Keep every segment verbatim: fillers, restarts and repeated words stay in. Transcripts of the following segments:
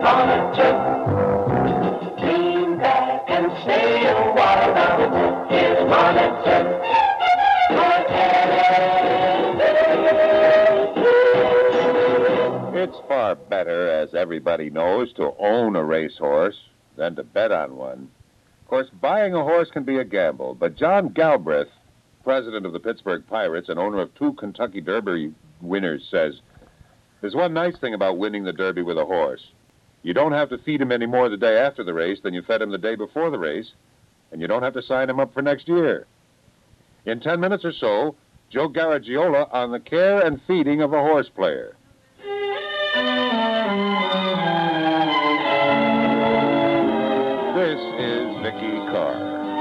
Monitor. Lean back and stay a while now. Here's Monitor. It's far better, as everybody knows, to own a racehorse than to bet on one. Of course, buying a horse can be a gamble, but John Galbraith, president of the Pittsburgh Pirates and owner of two Kentucky Derby winners, says, there's one nice thing about winning the Derby with a horse. You don't have to feed him any more the day after the race than you fed him the day before the race, and you don't have to sign him up for next year. In ten minutes or so, Joe Garagiola on the care and feeding of a horse player. This is Vicky Carr.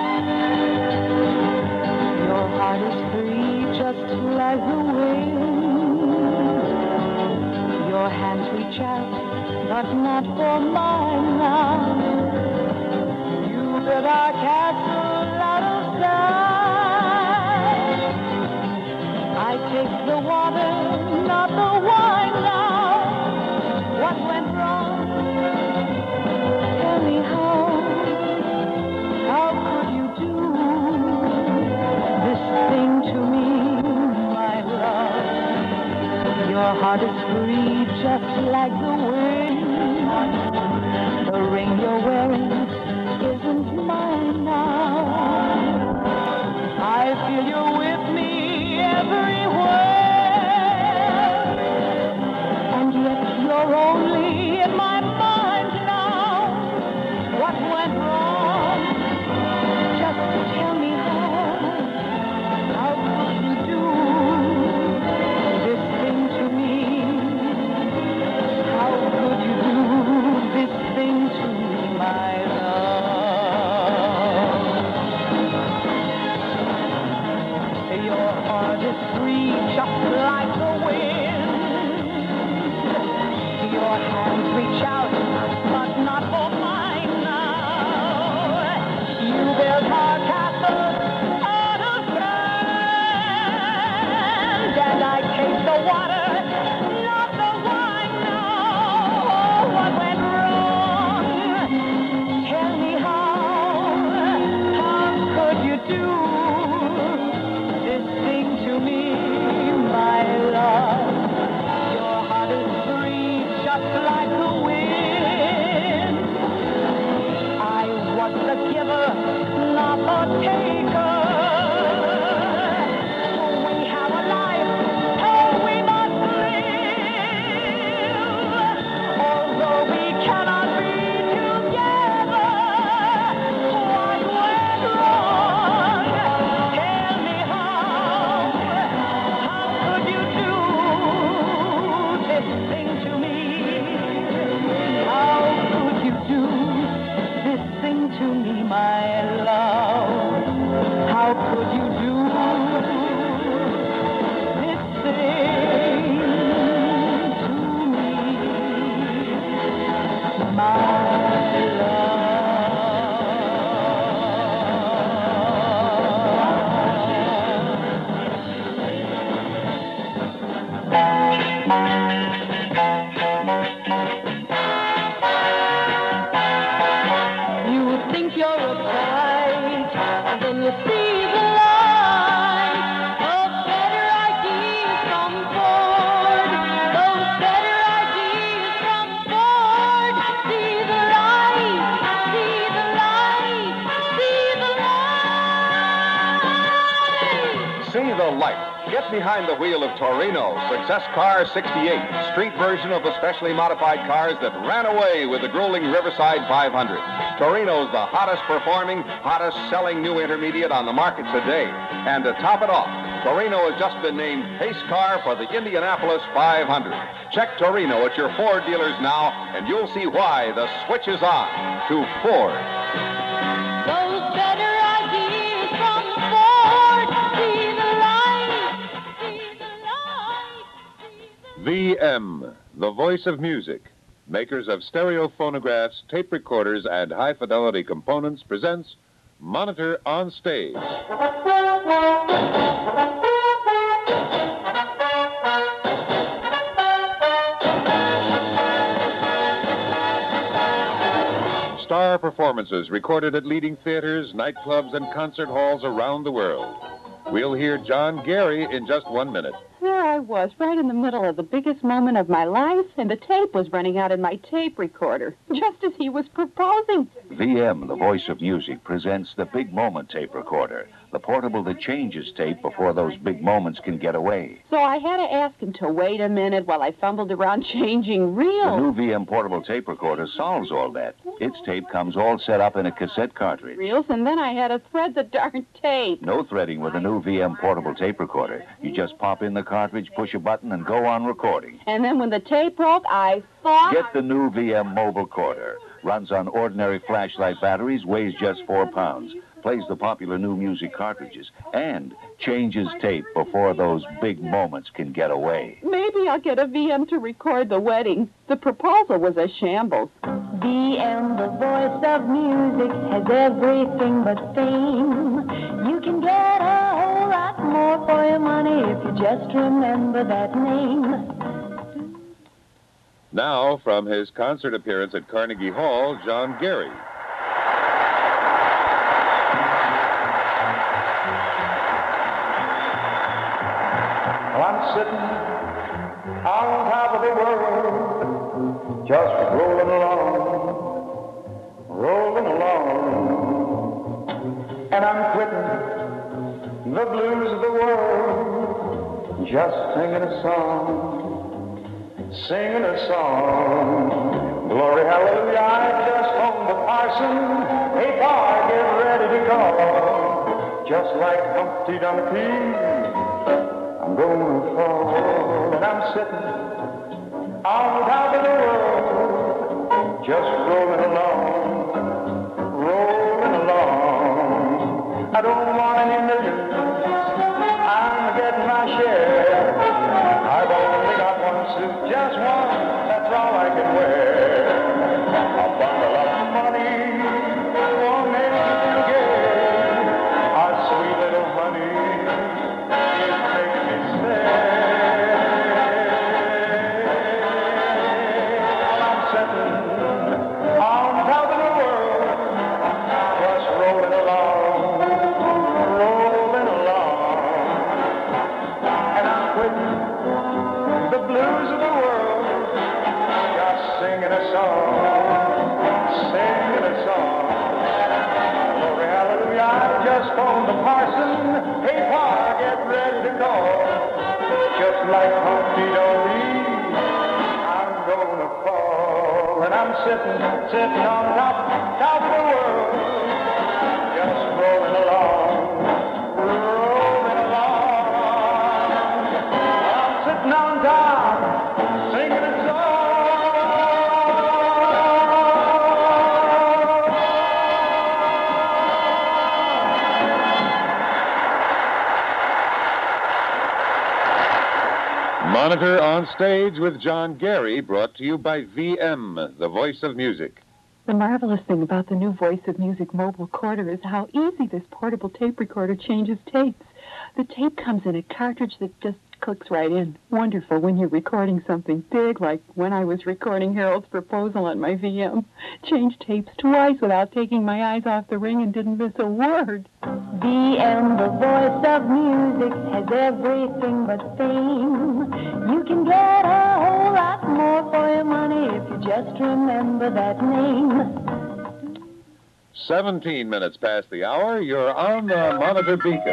Your heart is free just like the wind. Your hands reach out, but not for mine now. You built our castle out of sand. I taste the water, not the wine now. What went wrong? Tell me how. How could you do this thing to me, my love? Your heart is free just like the wind. The ring you're wearing isn't mine now. I feel you're with me everywhere, and yet you're only in my mind now. What went wrong? Just tell me how. How could you do this thing to me? How could you do this thing to me, my love? Your heart is free just like the wind. Your hands reach out, but not for mine now. You built our castle out of sand, and I taste the water, not the wine now. Oh, what went wrong? Tell me how. How could you do this thing to me, my love? Your heart is free just like the wind. I was the giver, not the taker. We have a life, and we must live. Although we cannot be together, what went wrong? Tell me how. How could you do this thing to me? How could you do this thing to me, my love? How could you do this thing to me, my love? You think you're a knight, and then you see the light of better ideas from Ford. Those better ideas from Ford. See the light, see the light, see the light. See the light. Get behind the wheel of Torino, Success Car sixty-eight, street version of the specially modified cars that ran away with the grueling Riverside five hundred. Torino's the hottest performing, hottest selling new intermediate on the market today. And to top it off, Torino has just been named pace car for the Indianapolis five hundred. Check Torino at your Ford dealers now, and you'll see why the switch is on to Ford. Those better ideas from Ford. See the light, see the light, see the V M, the voice of music, makers of stereo phonographs, tape recorders, and high-fidelity components, presents Monitor on Stage. performances recorded at leading theaters, nightclubs, and concert halls around the world. We'll hear John Gary in just one minute. There I was, right in the middle of the biggest moment of my life, and the tape was running out in my tape recorder, just as he was proposing. V M, the voice of music, presents the Big Moment tape recorder, the portable that changes tape before those big moments can get away. So I had to ask him to wait a minute while I fumbled around changing The reels. new V M portable tape recorder solves all that. Its tape comes all set up in a cassette cartridge. Reels, and then I had to thread the darn tape. No threading with the new V M portable tape recorder. You just pop in the cartridge, push a button, and go on recording. And then when the tape broke, I thought... Get the new V M mobile recorder. Runs on ordinary flashlight batteries, weighs just four pounds. Plays the popular new music cartridges. And changes tape before those big moments can get away. Maybe I'll get a V M to record the wedding. The proposal was a shambles. V M, the voice of music, has everything but fame. You can get a whole lot more for your money if you just remember that name. Now, from his concert appearance at Carnegie Hall, John Gary. Well, I'm sitting on top of the world, just rolling along, rolling along. And I'm quitting the blues of the world, just singing a song, singing a song. Glory, hallelujah, I just phoned the parson. Hey, boy, get ready to call. Just like Humpty Dumpty, I'm gonna fall. And I'm sitting on top of the world, just rolling along, rolling along. I don't want any millions, I'm getting my share. I've only got one suit, just one, that's all I can wear. A bundle of money won't make you feel gay. A sweet little honey, it makes me stay. I'm sitting on top of the world, just rolling along, rolling along. And I'm quitting the blues of the world, just singing a song, singing a song. Glory, hallelujah, I just phoned the parson. Hey, Pa, get ready to call. Just like Humpty Dumpty, I'm gonna fall. And I'm sitting, sitting on top, top of the world, just rolling along, rolling along. I'm sitting on top, singing a song. Monitor on Stage with John Gary, brought to you by V M, the voice of music. The marvelous thing about the new Voice of Music mobile recorder is how easy this portable tape recorder changes tapes. The tape comes in a cartridge that just clicks right in. Wonderful when you're recording something big, like when I was recording Harold's proposal on my V M. Changed tapes twice without taking my eyes off the ring and didn't miss a word. V M, the voice of music, has everything but fame. You can get a whole lot more for your money if you just remember that name. seventeen minutes past the hour, you're on the Monitor Beacon.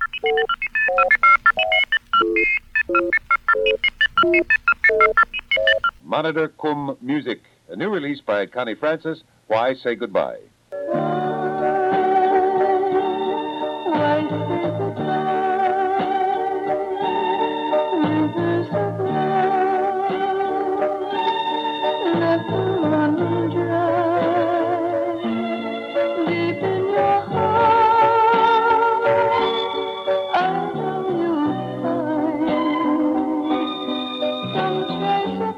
Monitor Cum Music, a new release by Connie Francis, Why Say Goodbye.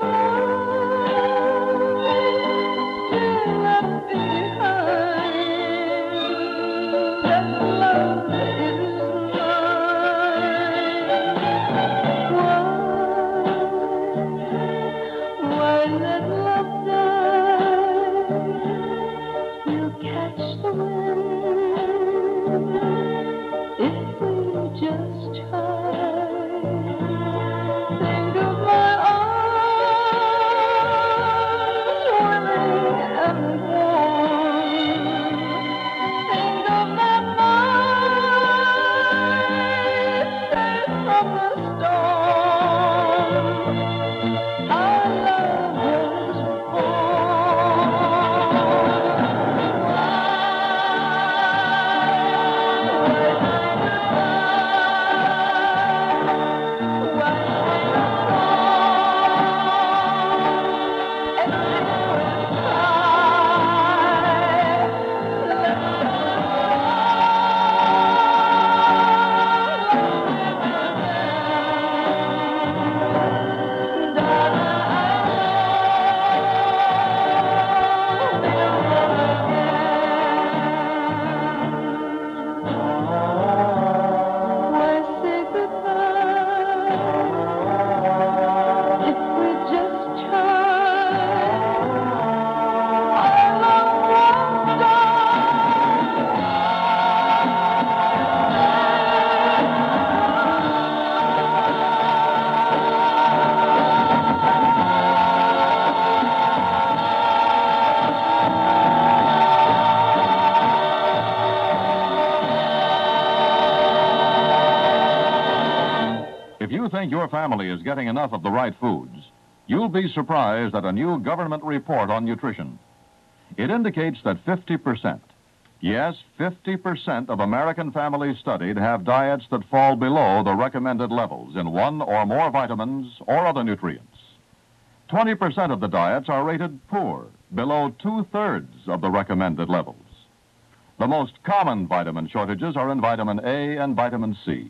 Behind. from the storm, our love was If you think your family is getting enough of the right foods, you'll be surprised at a new government report on nutrition. It indicates that fifty percent, yes, fifty percent of American families studied have diets that fall below the recommended levels in one or more vitamins or other nutrients. twenty percent of the diets are rated poor, below two-thirds of the recommended levels. The most common vitamin shortages are in vitamin A and vitamin C.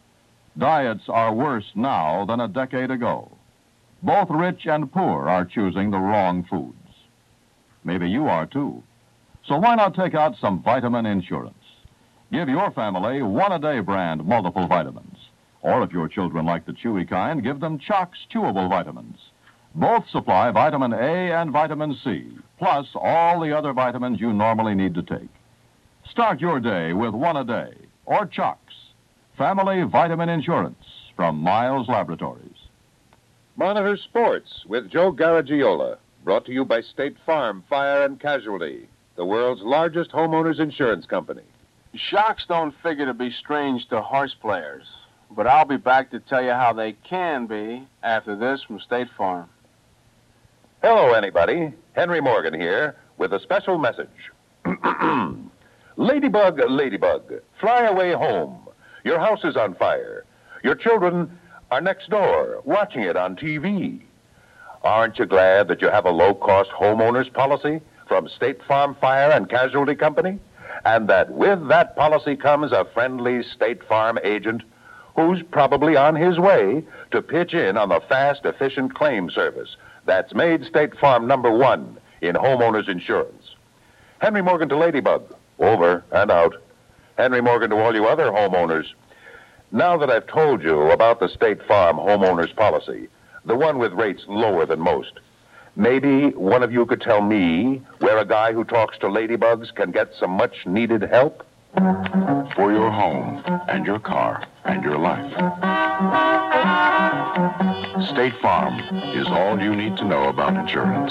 Diets are worse now than a decade ago. Both rich and poor are choosing the wrong foods. Maybe you are too. So why not take out some vitamin insurance? Give your family one-a-day brand multiple vitamins. Or if your children like the chewy kind, give them Chocs chewable vitamins. Both supply vitamin A and vitamin C, plus all the other vitamins you normally need to take. Start your day with one a day, or Chocs. Family Vitamin Insurance from Miles Laboratories. Monitor Sports with Joe Garagiola, brought to you by State Farm Fire and Casualty, the world's largest homeowners insurance company. Shocks don't figure to be strange to horse players, but I'll be back to tell you how they can be after this from State Farm. Hello, anybody. Henry Morgan here with a special message. Ladybug, ladybug, fly away home. Your house is on fire. Your children are next door watching it on T V. Aren't you glad that you have a low-cost homeowners policy from State Farm Fire and Casualty Company? And that with that policy comes a friendly State Farm agent who's probably on his way to pitch in on the fast, efficient claim service that's made State Farm number one in homeowners insurance. Henry Morgan to Ladybug. Over and out. Henry Morgan to all you other homeowners. Now that I've told you about the State Farm homeowners policy, the one with rates lower than most, maybe one of you could tell me where a guy who talks to ladybugs can get some much-needed help? For your home and your car and your life. State Farm is all you need to know about insurance.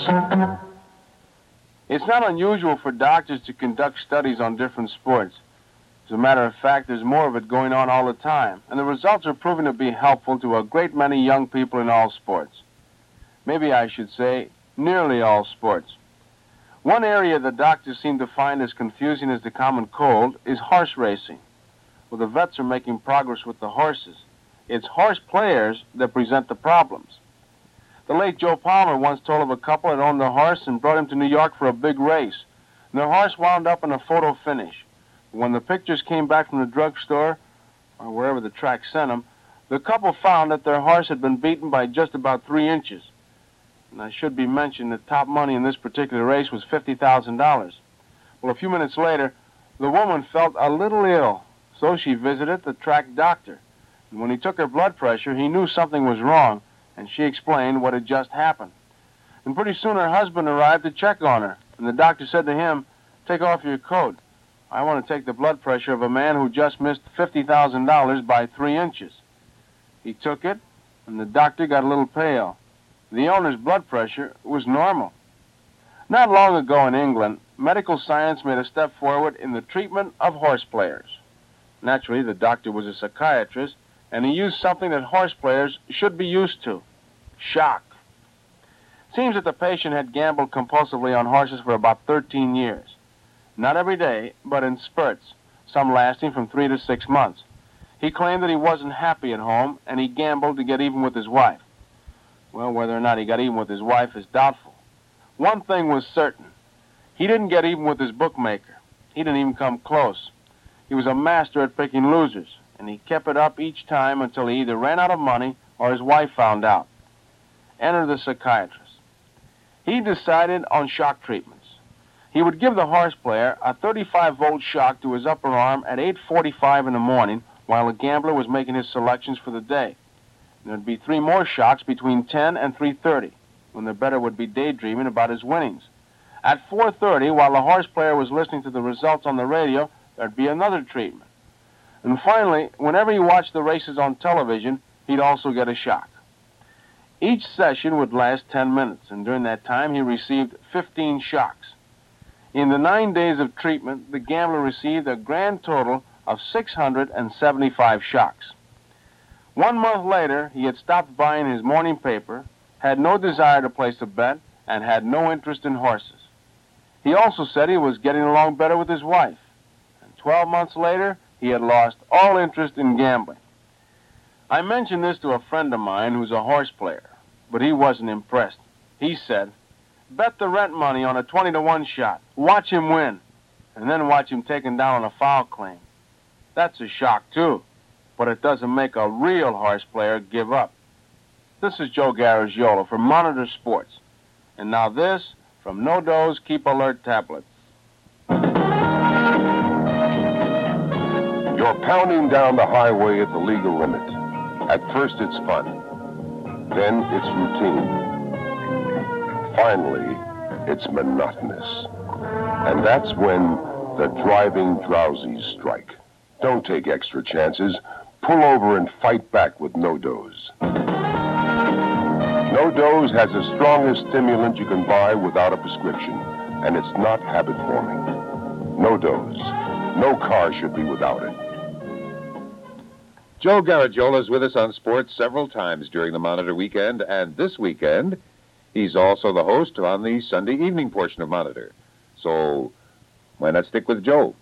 It's not unusual for doctors to conduct studies on different sports. As a matter of fact, there's more of it going on all the time, and the results are proving to be helpful to a great many young people in all sports. Maybe I should say nearly all sports. One area the doctors seem to find as confusing as the common cold is horse racing. Well, the vets are making progress with the horses. It's horse players that present the problems. The late Joe Palmer once told of a couple that owned a horse and brought him to New York for a big race. And their horse wound up in a photo finish. When the pictures came back from the drugstore, or wherever the track sent them, the couple found that their horse had been beaten by just about three inches. And I should be mentioned that top money in this particular race was fifty thousand dollars. Well, a few minutes later, the woman felt a little ill, so she visited the track doctor. And when he took her blood pressure, he knew something was wrong, and she explained what had just happened. And pretty soon her husband arrived to check on her, and the doctor said to him, "Take off your coat. I want to take the blood pressure of a man who just missed fifty thousand dollars by three inches. He took it, and the doctor got a little pale. The owner's blood pressure was normal. Not long ago in England, medical science made a step forward in the treatment of horse players. Naturally, the doctor was a psychiatrist, and he used something that horse players should be used to, shock. Seems that the patient had gambled compulsively on horses for about thirteen years. Not every day, but in spurts, some lasting from three to six months. He claimed that he wasn't happy at home, and he gambled to get even with his wife. Well, whether or not he got even with his wife is doubtful. One thing was certain. He didn't get even with his bookmaker. He didn't even come close. He was a master at picking losers, and he kept it up each time until he either ran out of money or his wife found out. Enter the psychiatrist. He decided on shock treatments. He would give the horse player a thirty-five volt shock to his upper arm at eight forty-five in the morning while the gambler was making his selections for the day. There'd be three more shocks between ten and three thirty, when the bettor would be daydreaming about his winnings. At four thirty, while the horse player was listening to the results on the radio, there'd be another treatment. And finally, whenever he watched the races on television, he'd also get a shock. Each session would last ten minutes, and during that time he received fifteen shocks. In the nine days of treatment, the gambler received a grand total of six hundred seventy-five shocks. One month later, he had stopped buying his morning paper, had no desire to place a bet, and had no interest in horses. He also said he was getting along better with his wife. And twelve months later, he had lost all interest in gambling. I mentioned this to a friend of mine who's a horse player, but he wasn't impressed. He said, bet the rent money on a twenty to one shot, watch him win, and then watch him taken down on a foul claim. That's a shock, too, but it doesn't make a real horse player give up. This is Joe Garagiola for Monitor Sports. And now this from No-Do's Keep Alert tablets. You're pounding down the highway at the legal limit. At first it's fun. Then it's routine. Finally, it's monotonous. And that's when the driving drowsies strike. Don't take extra chances. Pull over and fight back with No-Do's. No-Do's has the strongest stimulant you can buy without a prescription, and it's not habit-forming. No-Do's. No car should be without it. Joe Garagiola is with us on sports several times during the Monitor weekend, and this weekend, he's also the host on the Sunday evening portion of Monitor. So, why not stick with Joe?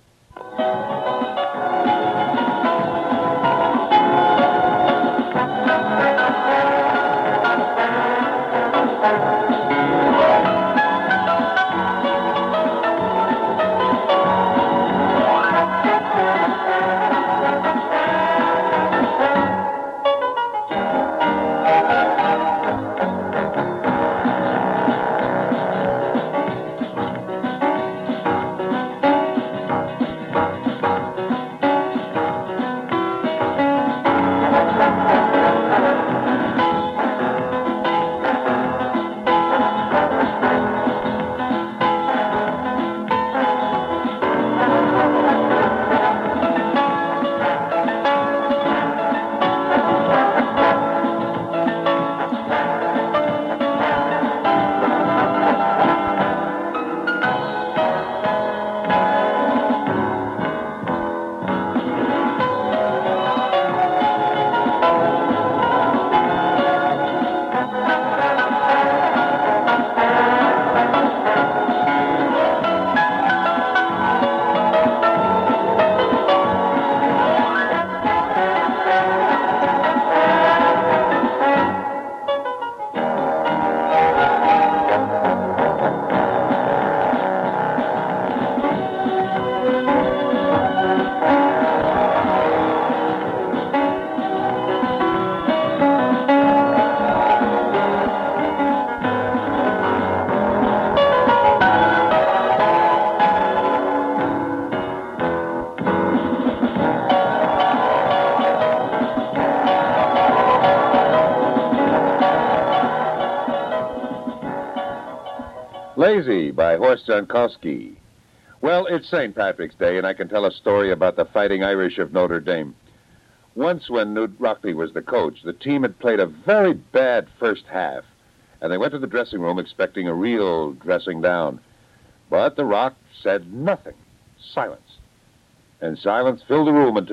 Lazy by Horst Jankowski. Well, it's Saint Patrick's Day, and I can tell a story about the Fighting Irish of Notre Dame. Once, when Newt Rockley was the coach, the team had played a very bad first half, and they went to the dressing room expecting a real dressing down. But the Rock said nothing. Silence. And silence filled the room until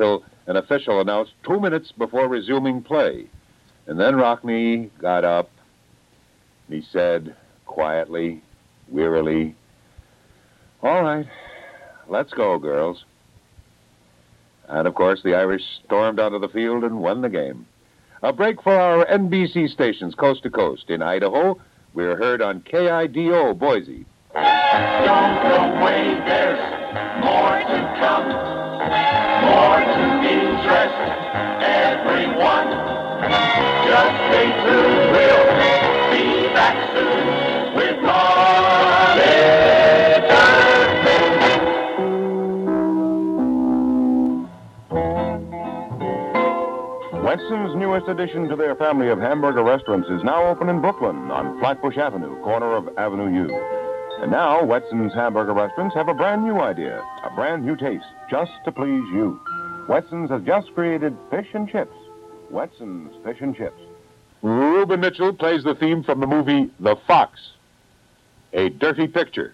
An official announced two minutes before resuming play. And then Rockne got up, and he said, quietly, wearily, "All right, let's go, girls." And, of course, the Irish stormed onto the field and won the game. A break for our N B C stations coast to coast. In Idaho, we're heard on K I D O Boise. Don't go away, there's more to come, more to interest everyone. Just stay tuned, we'll be back soon with knowledge. Wetson's newest addition to their family of hamburger restaurants is now open in Brooklyn on Flatbush Avenue, corner of Avenue U. And now, Wetson's hamburger restaurants have a brand new idea, a brand new taste, just to please you. Wetson's has just created fish and chips. Wetson's Fish and Chips. Reuben Mitchell plays the theme from the movie The Fox, a dirty picture.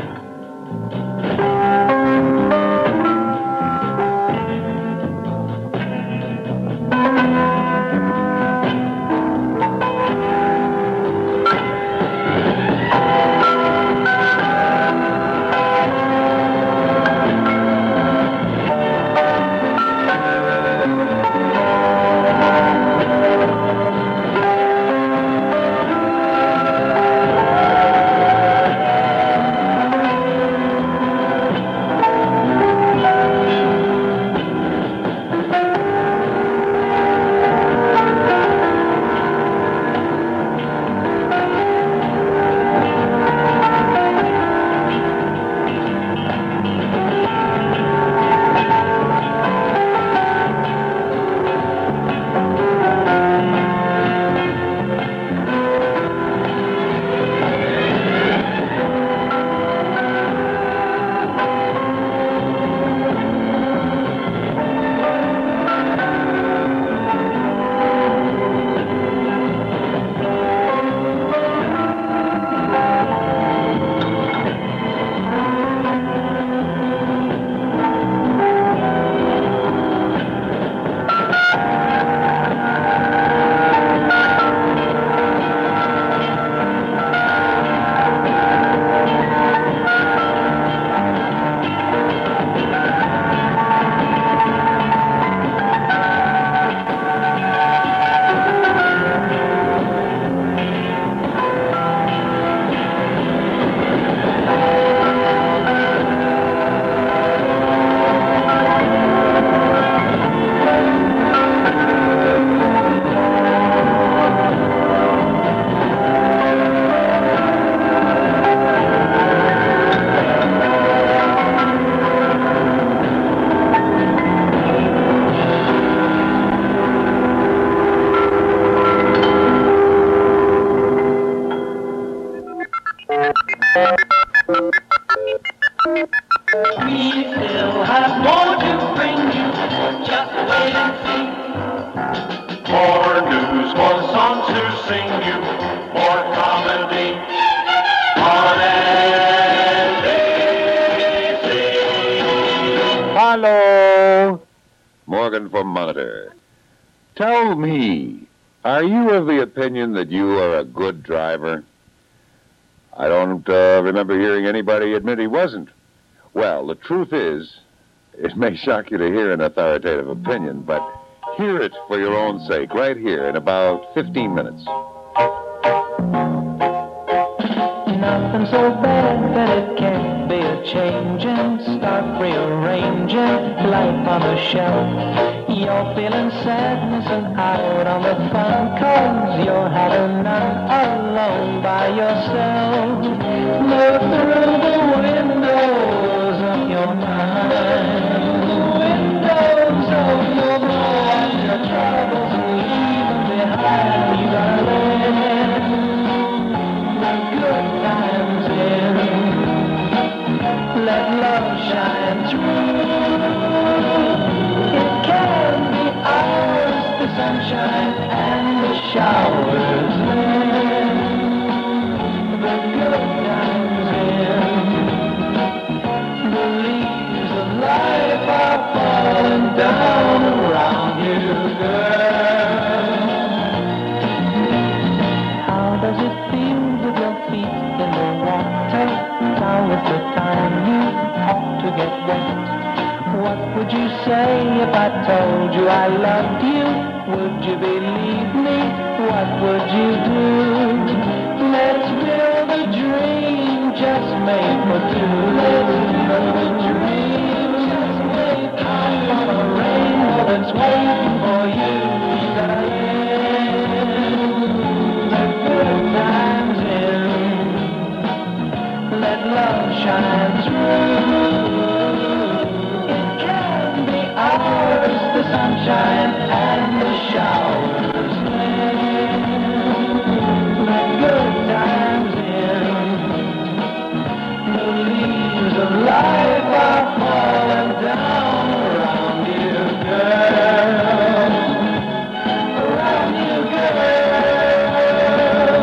We still have more to bring you, just wait and see. More news, more songs to sing you, more comedy on N B C. Hello! Morgan from Monitor. Tell me, are you of the opinion that you are a good driver? I don't uh, remember hearing anybody admit he wasn't. Well, the truth is, it may shock you to hear an authoritative opinion, but hear it for your own sake right here in about fifteen minutes. Nothing so bad that it can't be a changing. Start rearranging life on the shelf. You're feeling sadness and out on the fun, cause you're having none alone by yourself. Look through the windows of your mind, windows of your mind, your troubles and leave them behind. You gotta let the good times in, let love shine through. It can be ours, the sunshine and the showers when the good times in. The leaves of life are falling down. get wet. What would you say if I told you I loved you? Would you believe me? What would you do? Let's build a dream just made for two. Let's build a dream just made for a rainbow that's waiting for you. Let good times in. Let love shine through. The sunshine and the showers. Let good times in. The leaves of life are falling down around you, girl. Around you, girl.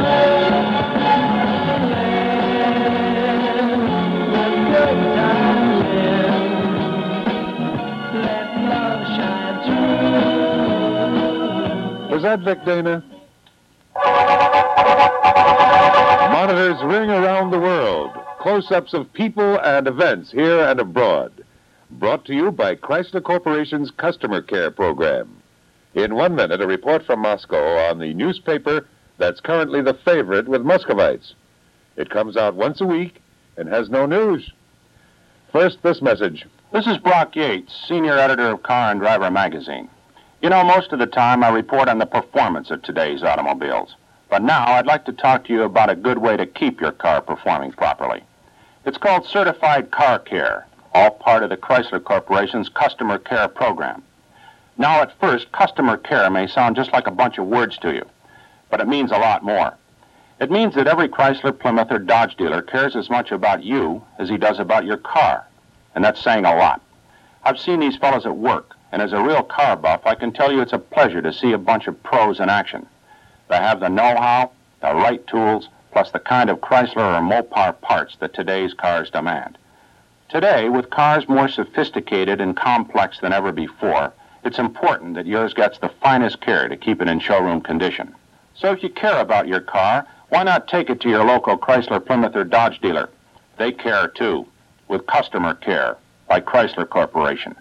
Let good times in. Let love shine through. Was that Vic Dana? Monitors ring around the world. Close-ups of people and events here and abroad. Brought to you by Chrysler Corporation's Customer Care Program. In one minute, a report from Moscow on the newspaper that's currently the favorite with Muscovites. It comes out once a week and has no news. First, this message. This is Brock Yates, senior editor of Car and Driver magazine. You know, most of the time I report on the performance of today's automobiles. But now I'd like to talk to you about a good way to keep your car performing properly. It's called Certified Car Care, all part of the Chrysler Corporation's Customer Care Program. Now, at first, customer care may sound just like a bunch of words to you, but it means a lot more. It means that every Chrysler, Plymouth, or Dodge dealer cares as much about you as he does about your car. And that's saying a lot. I've seen these fellows at work, and as a real car buff, I can tell you it's a pleasure to see a bunch of pros in action. They have the know-how, the right tools, plus the kind of Chrysler or Mopar parts that today's cars demand. Today, with cars more sophisticated and complex than ever before, it's important that yours gets the finest care to keep it in showroom condition. So if you care about your car, why not take it to your local Chrysler, Plymouth, or Dodge dealer? They care too, with Customer Care by Chrysler Corporation.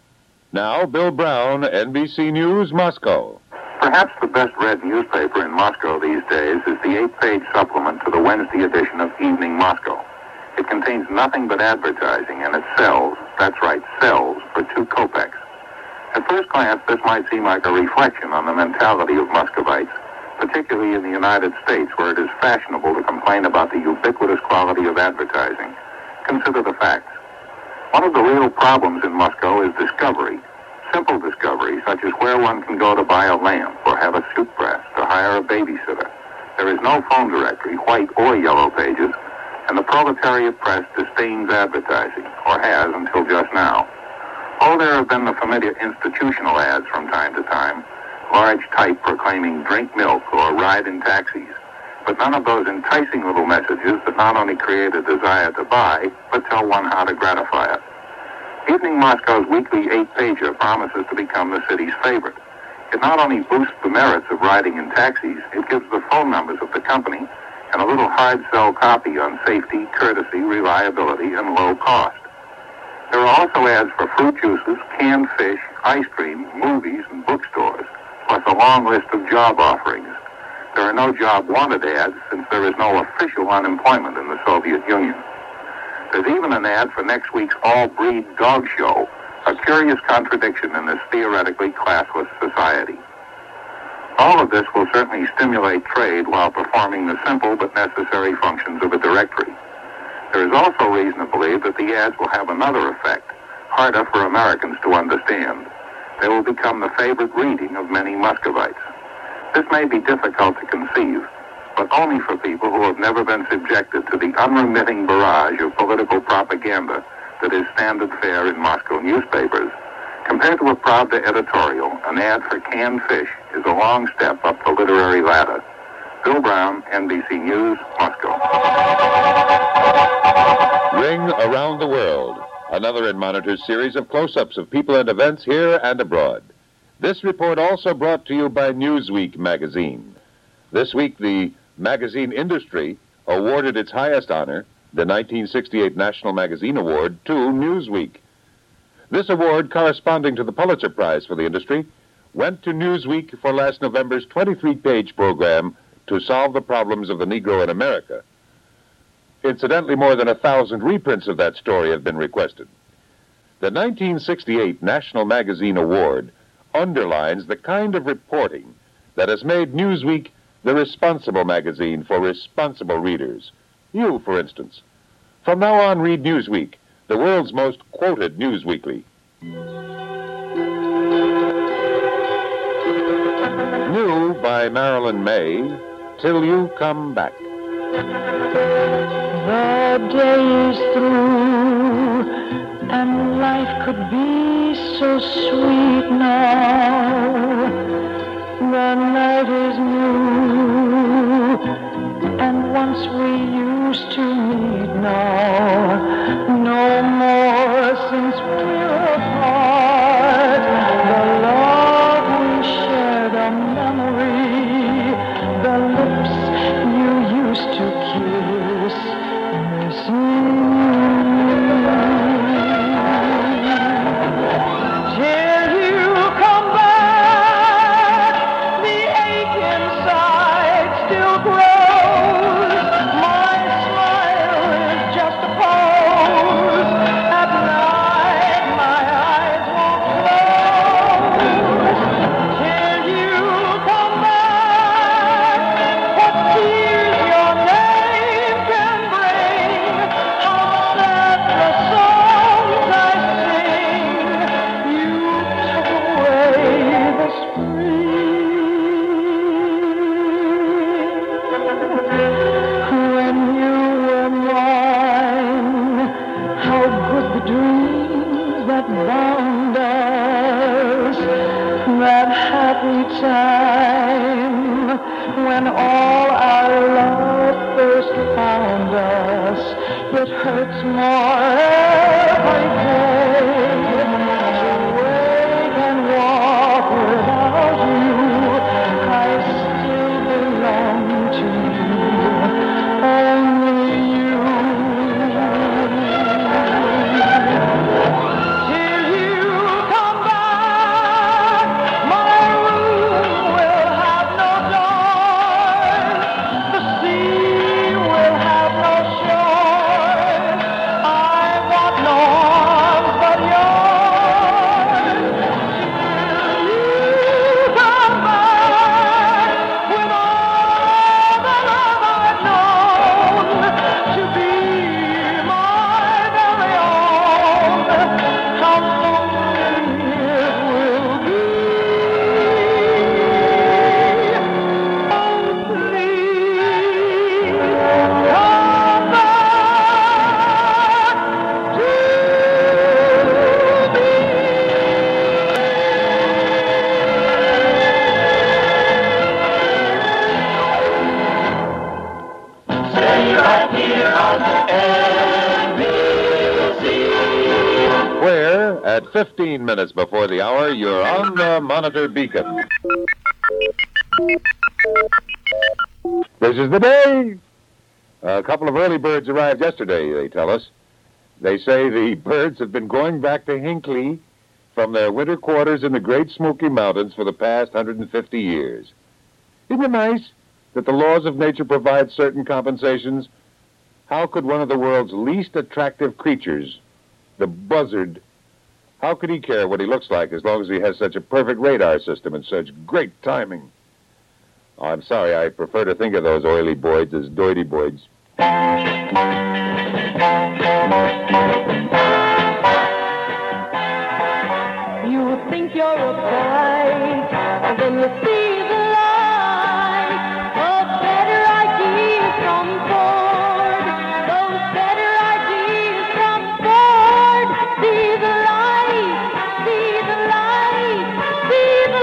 Now, Bill Brown, N B C News, Moscow. Perhaps the best-read newspaper in Moscow these days is the eight-page supplement to the Wednesday edition of Evening Moscow. It contains nothing but advertising, and it sells, that's right, sells, for two kopecks. At first glance, this might seem like a reflection on the mentality of Muscovites, particularly in the United States, where it is fashionable to complain about the ubiquitous quality of advertising. Consider the facts. One of the real problems in Moscow is discovery. Simple discovery, such as where one can go to buy a lamp or have a suit pressed or hire a babysitter. There is no phone directory, white or yellow pages, and the proletariat press disdains advertising, or has until just now. Oh, there have been the familiar institutional ads from time to time, large type proclaiming drink milk or ride in taxis, but none of those enticing little messages that not only create a desire to buy, but tell one how to gratify it. Evening Moscow's weekly eight-pager promises to become the city's favorite. It not only boosts the merits of riding in taxis, it gives the phone numbers of the company and a little hard-sell copy on safety, courtesy, reliability, and low cost. There are also ads for fruit juices, canned fish, ice cream, movies, and bookstores, plus a long list of job offerings. There are no job wanted ads since there is no official unemployment in the Soviet Union. There's even an ad for next week's all-breed dog show, a curious contradiction in this theoretically classless society. All of this will certainly stimulate trade while performing the simple but necessary functions of a directory. There is also reason to believe that the ads will have another effect, harder for Americans to understand. They will become the favorite reading of many Muscovites. This may be difficult to conceive, but only for people who have never been subjected to the unremitting barrage of political propaganda that is standard fare in Moscow newspapers. Compared to a Pravda editorial, an ad for canned fish is a long step up the literary ladder. Bill Brown, N B C News, Moscow. Ring around the world. Another in Monitor's series of close-ups of people and events here and abroad. This report also brought to you by Newsweek magazine. This week, the magazine industry awarded its highest honor, the nineteen sixty-eight National Magazine Award to Newsweek. This award, corresponding to the Pulitzer Prize for the industry, went to Newsweek for last November's twenty-three page program to solve the problems of the Negro in America. Incidentally, more than a thousand reprints of that story have been requested. The nineteen sixty-eight National Magazine Award underlines the kind of reporting that has made Newsweek the responsible magazine for responsible readers. You, for instance. From now on, read Newsweek, the world's most quoted news weekly. New by Marilyn May, Till You Come Back. The day is through, and life could be so sweet now. The night is new, and once we used to meet now. No more since we're apart. The love we shared, a memory. The lips you used to kiss, missing you. Till you come back, the ache inside still grows. My smile is just a pose. At night my eyes won't close. Till you come back, what tears your name can bring. How sad the songs I sing. You took away the when you were mine. How good the dreams that bound us, that happy time when all our love first found us. It hurts more every day to wake and walk without you. I still belong to you, only you. Till you come back, my room will have no doors. The sea will have no shores. I want no arms but yours. Till you come back with all the love I've known to be my very own. How lonely it will be. Oh, please come back to Stay right here on N B C. Where, at fifteen minutes before the hour, you're on the monitor beacon. This is the day. A couple of early birds arrived yesterday, they tell us. They say the birds have been going back to Hinckley from their winter quarters in the Great Smoky Mountains for the past one hundred fifty years. Isn't it nice that the laws of nature provide certain compensations? How could one of the world's least attractive creatures, the buzzard, how could he care what he looks like as long as he has such a perfect radar system and such great timing? Oh, I'm sorry, I prefer to think of those oily boys as doity boys. You think you're a bright, and then you see the light. Oh, better ideas from Ford. Those better ideas from Ford. See the light, see the light, see the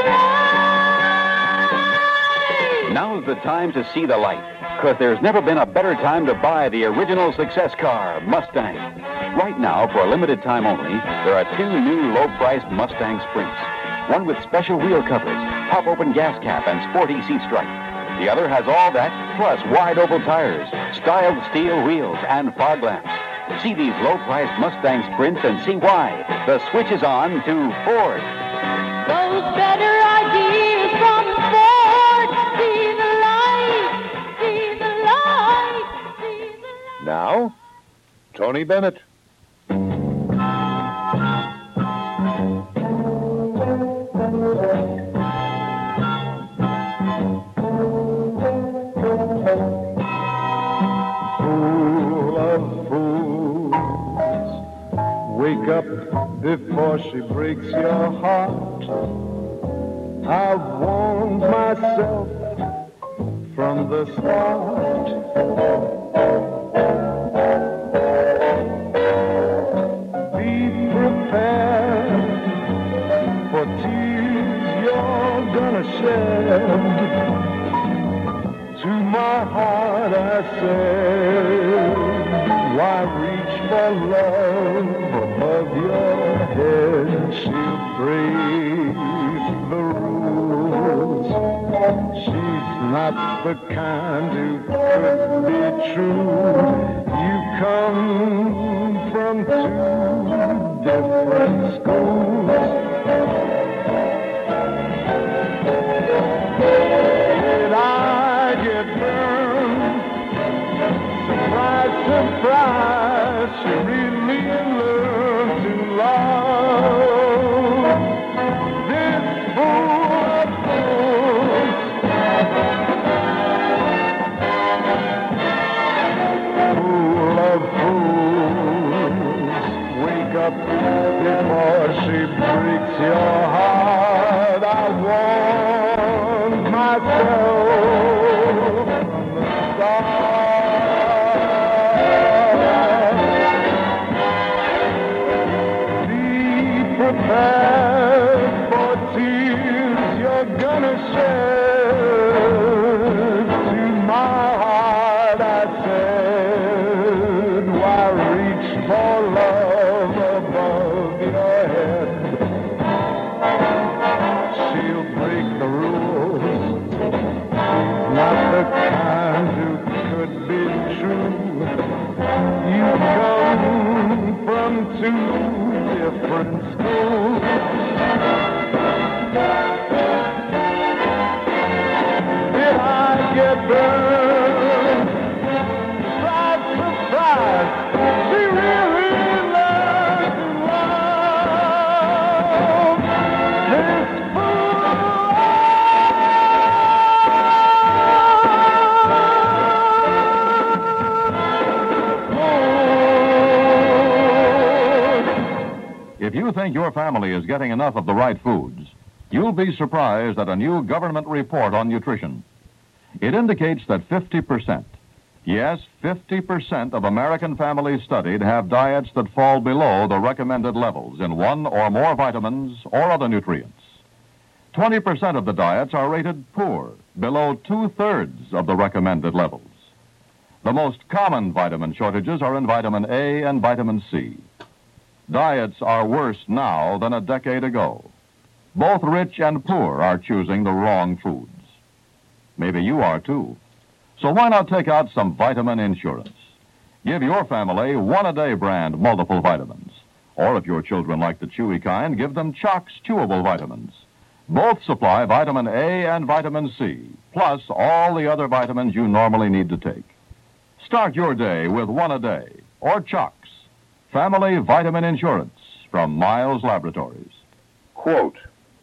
light. Now's the time to see the light, because there's never been a better time to buy the original success car, Mustang. Right now, for a limited time only, there are two new low-priced Mustang Sprints. One with special wheel covers, pop-open gas cap, and sporty seat stripe. The other has all that, plus wide oval tires, styled steel wheels, and fog lamps. See these low-priced Mustang Sprints and see why. The switch is on to Ford. Those better ideas from Ford. See the light, see the light, see the light. Now, Tony Bennett. Fool of fools, wake up before she breaks your heart. I've warned myself from the start. Be prepared for tears you're gonna shed. To my heart I said, why reach for love above your head? She'll break the rules. She's not the kind who could be true. You come from two different schools. Did I get burned? Surprise, surprise, she really learned to love this fool of fools. Fool of fools, wake up before she breaks your heart. I warned myself from the start. Be prepared for tears you're gonna shed. To my heart I said, why reach for love above your head? She'll break the rules. Not the kind who could be true. You come from two different schools. Did I get burned? Surprise, surprise, she really learned to love this If you think your family is getting enough of the right foods, you'll be surprised at a new government report on nutrition. It indicates that fifty percent, yes, fifty percent of American families studied have diets that fall below the recommended levels in one or more vitamins or other nutrients. twenty percent of the diets are rated poor, below two-thirds of the recommended levels. The most common vitamin shortages are in vitamin A and vitamin C. Diets are worse now than a decade ago. Both rich and poor are choosing the wrong foods. Maybe you are too. So why not take out some vitamin insurance? Give your family one-a-day brand multiple vitamins. Or if your children like the chewy kind, give them Chocs chewable vitamins. Both supply vitamin A and vitamin C, plus all the other vitamins you normally need to take. Start your day with one-a-day, or Chocs. Family Vitamin Insurance from Miles Laboratories. Quote,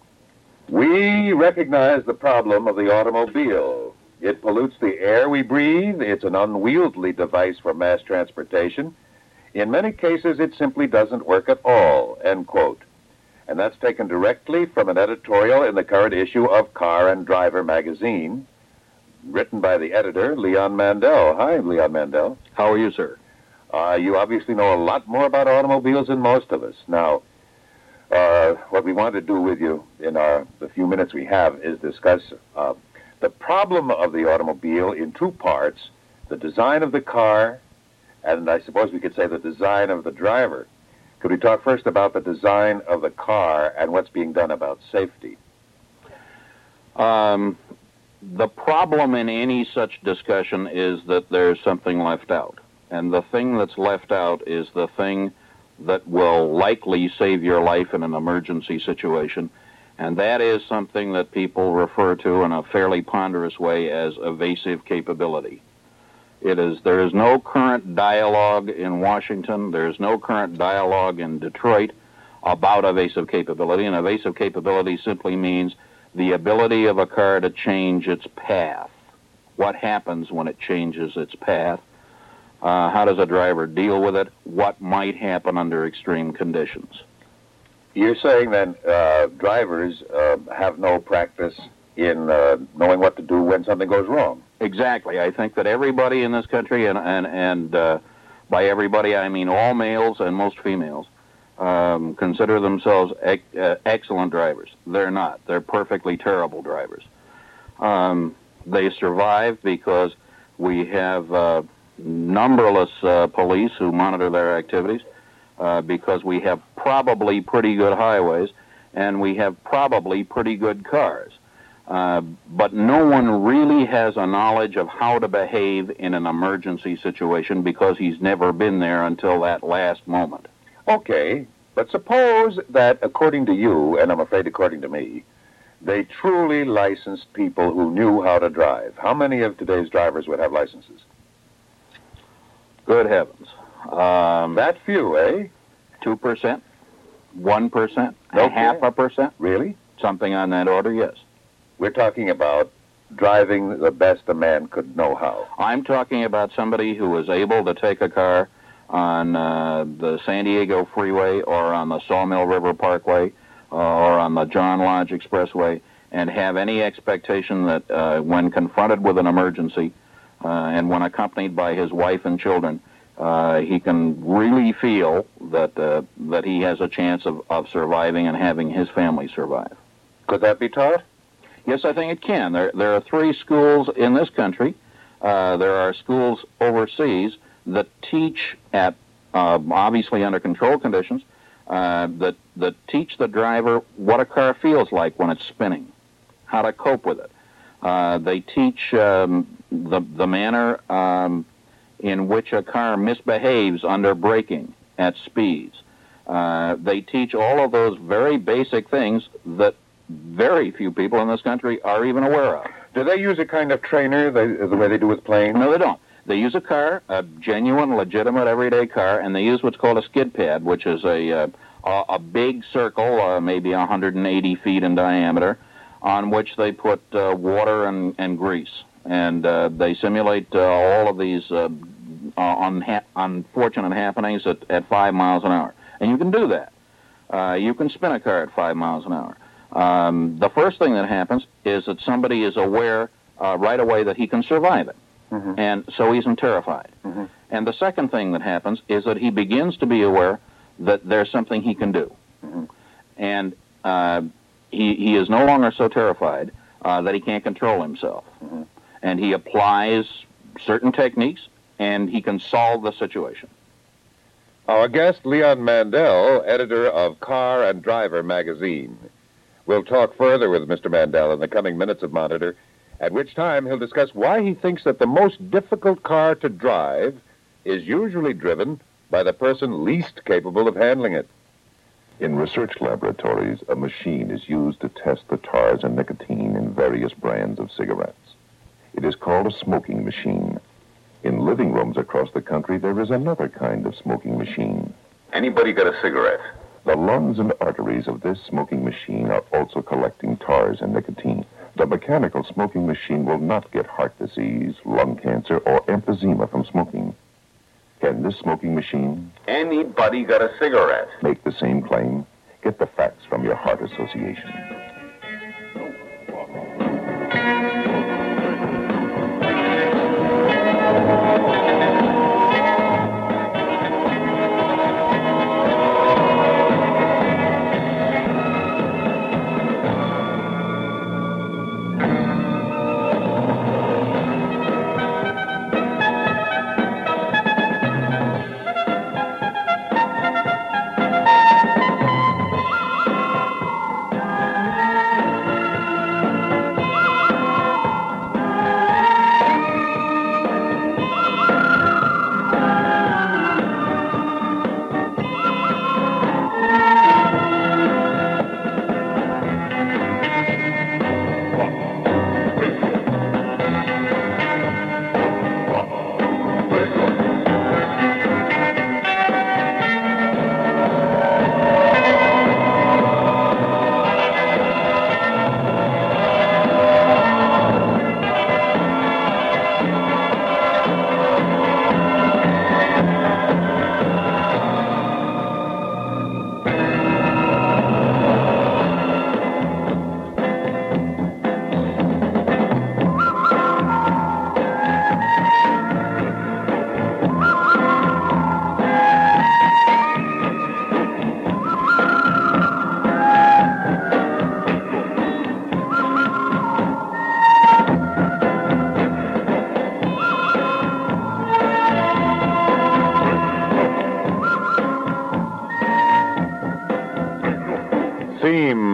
we recognize the problem of the automobile. It pollutes the air we breathe. It's an unwieldy device for mass transportation. In many cases, it simply doesn't work at all, end quote. And that's taken directly from an editorial in the current issue of Car and Driver magazine, written by the editor, Leon Mandel. Hi, Leon Mandel. How are you, sir? Uh, you obviously know a lot more about automobiles than most of us. Now, uh, what we want to do with you in our the few minutes we have is discuss uh, the problem of the automobile in two parts, the design of the car, and I suppose we could say the design of the driver. Could we talk first about the design of the car and what's being done about safety? Um, the problem in any such discussion is that there's something left out. And the thing that's left out is the thing that will likely save your life in an emergency situation. And that is something that people refer to in a fairly ponderous way as evasive capability. It is, there is no current dialogue in Washington, there's no current dialogue in Detroit about evasive capability, and evasive capability simply means the ability of a car to change its path. What happens when it changes its path? Uh, how does a driver deal with it? What might happen under extreme conditions? You're saying then uh, drivers uh, have no practice in uh, knowing what to do when something goes wrong. Exactly. I think that everybody in this country, and, and, and uh, by everybody I mean all males and most females, um, consider themselves ec- uh, excellent drivers. They're not. They're perfectly terrible drivers. Um, they survive because we have uh, numberless uh, police who monitor their activities, uh, because we have probably pretty good highways, and we have probably pretty good cars. Uh, but no one really has a knowledge of how to behave in an emergency situation because he's never been there until that last moment. Okay, but suppose that, according to you, and I'm afraid according to me, they truly licensed people who knew how to drive. How many of today's drivers would have licenses? Good heavens. Um, that few, eh? two percent? one percent? Okay. A half a percent? Really? Something on that order, yes. We're talking about driving the best a man could know how. I'm talking about somebody who was able to take a car on uh, the San Diego Freeway or on the Sawmill River Parkway uh, or on the John Lodge Expressway and have any expectation that uh, when confronted with an emergency uh, and when accompanied by his wife and children, uh, he can really feel that uh, that he has a chance of, of surviving and having his family survive. Could that be taught? Yes, I think it can. There, there are three schools in this country. Uh, there are schools overseas that teach at, uh, obviously under controlled conditions, uh, that, that teach the driver what a car feels like when it's spinning, how to cope with it. Uh, they teach um, the, the manner um, in which a car misbehaves under braking at speeds. Uh, they teach all of those very basic things that very few people in this country are even aware of. Do they use a kind of trainer they, the way they do with planes? No, they don't. They use a car, a genuine, legitimate, everyday car, and they use what's called a skid pad, which is a uh, a, a big circle, uh, maybe one hundred eighty feet in diameter, on which they put uh, water and, and grease. And uh, they simulate uh, all of these uh, unha- unfortunate happenings at, at five miles an hour. And you can do that. Uh, you can spin a car at five miles an hour. Um, the first thing that happens is that somebody is aware uh, right away that he can survive it. Mm-hmm. And so he isn't terrified. Mm-hmm. And the second thing that happens is that he begins to be aware that there's something he can do. Mm-hmm. And uh, he, he is no longer so terrified uh, that he can't control himself. Mm-hmm. And he applies certain techniques, and he can solve the situation. Our guest, Leon Mandel, editor of Car and Driver magazine. We'll talk further with Mister Mandel in the coming minutes of Monitor, at which time he'll discuss why he thinks that the most difficult car to drive is usually driven by the person least capable of handling it. In research laboratories, a machine is used to test the tars and nicotine in various brands of cigarettes. It is called a smoking machine. In living rooms across the country, there is another kind of smoking machine. Anybody got a cigarette? The lungs and arteries of this smoking machine are also collecting tars and nicotine. The mechanical smoking machine will not get heart disease, lung cancer, or emphysema from smoking. Can this smoking machine... Anybody got a cigarette? ...make the same claim? Get the facts from your heart association.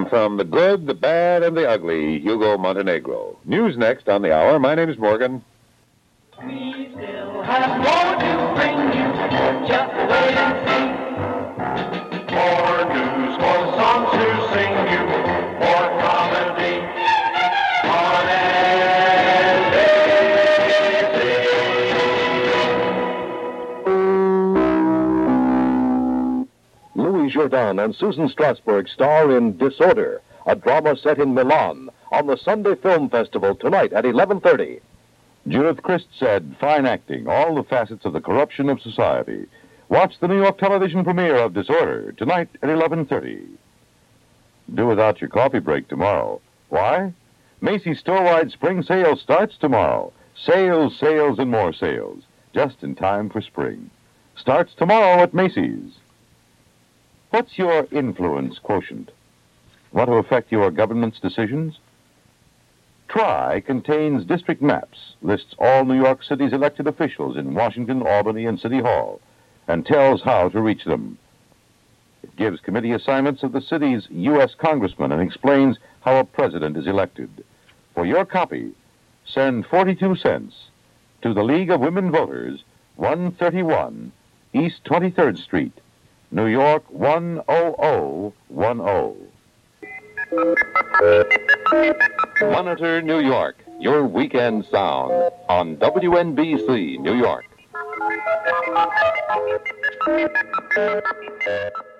from the good, the bad, and the ugly, Hugo Montenegro. News next on the hour. My name is Morgan. We still have more to bring you. Just wait and see. More news, more songs to sing you. More comedy on N B C. Louis Jourdan and Susan Strasberg star in Disorder, a drama set in Milan, on the Sunday Film Festival tonight at eleven thirty. Judith Christ said, fine acting, all the facets of the corruption of society. Watch the New York television premiere of Disorder tonight at eleven thirty. Do without your coffee break tomorrow. Why? Macy's store-wide spring sale starts tomorrow. Sales, sales, and more sales. Just in time for spring. Starts tomorrow at Macy's. What's your influence quotient? Want to affect your government's decisions? Try contains district maps, lists all New York City's elected officials in Washington, Albany, and City Hall, and tells how to reach them. It gives committee assignments of the city's U S congressmen and explains how a president is elected. For your copy, send forty-two cents to the League of Women Voters, one thirty-one East twenty-third Street, New York one oh oh one oh. Monitor New York, your weekend sound on W N B C New York.